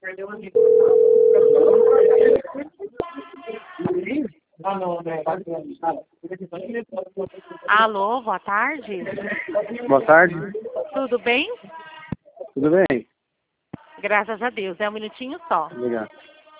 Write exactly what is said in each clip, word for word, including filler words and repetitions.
Alô, boa tarde. Boa tarde. Tudo bem? Tudo bem? Graças a Deus. É um minutinho só. Obrigado.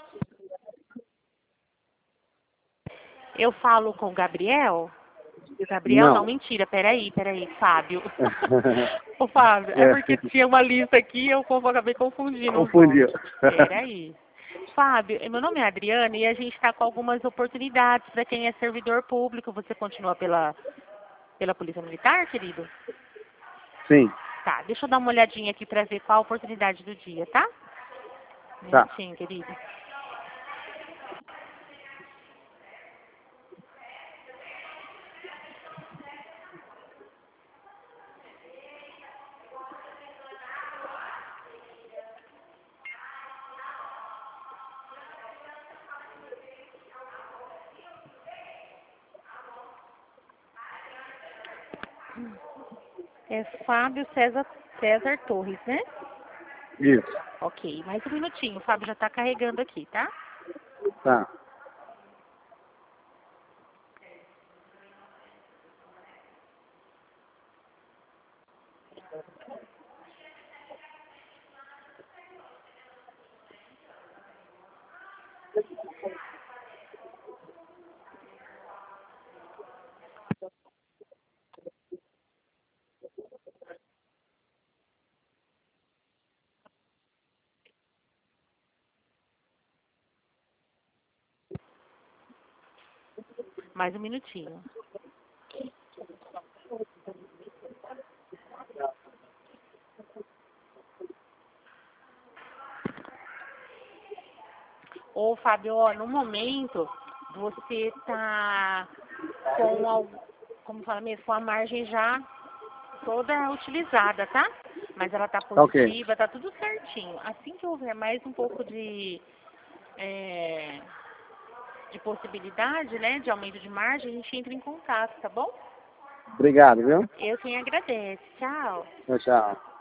Eu falo com o Gabriel? O Gabriel? Não. Não, mentira. Peraí, peraí. Fábio. Ô, Fábio, é É. porque tinha uma lista aqui e eu acabei confundindo. Confundiu. Peraí. Fábio, meu nome é Adriana e a gente está com algumas oportunidades para quem é servidor público. Você continua pela, pela Polícia Militar, querido? Sim. Tá, deixa eu dar uma olhadinha aqui para ver qual a oportunidade do dia, tá? Um Tá. minutinho, querido. É Fábio César, César Torres, né? Isso. Ok, mais um minutinho. O Fábio já está carregando aqui, tá? Tá. Mais um minutinho. Ô, Fábio, ó, no momento você tá com, al- como fala mesmo, com a margem já toda utilizada, tá? Mas ela tá Tá ok. positiva, tá tudo certinho. Assim que houver mais um pouco de, é, de possibilidade, né, de aumento de margem, a gente entra em contato, tá bom? Obrigado, viu? Eu quem agradeço. Tchau. Tchau, tchau.